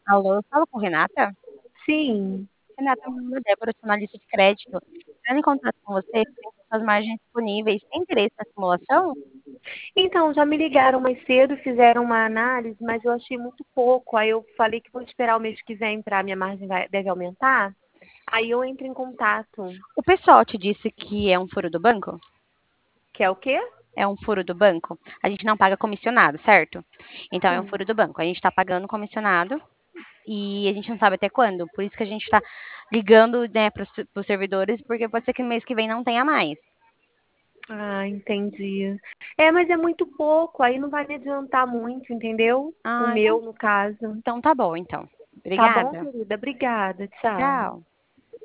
Alô, fala com Renata? Sim. Renata, meu nome é Débora, estou na lista de crédito. Entrando em contato com você, tem suas margens disponíveis. Tem interesse na simulação? Então, já me ligaram mais cedo, fizeram uma análise, mas eu achei muito pouco. Aí eu falei que vou esperar o mês que vem para minha margem deve aumentar. Aí eu entro em contato. O pessoal te disse que é um furo do banco? Que é o quê? É um furo do banco? A gente não paga comissionado, certo? Então é um Hum. furo do banco. A gente está pagando comissionado e a gente não sabe até quando. Por isso que a gente está ligando, né, para os servidores, porque pode ser que no mês que vem não tenha mais. Ah, entendi. É, mas é muito pouco, aí não vai me adiantar muito, entendeu? O Ah, meu, no caso. então tá bom, então. Tá bom, Obrigada. querida? Obrigada. Tchau. Tchau.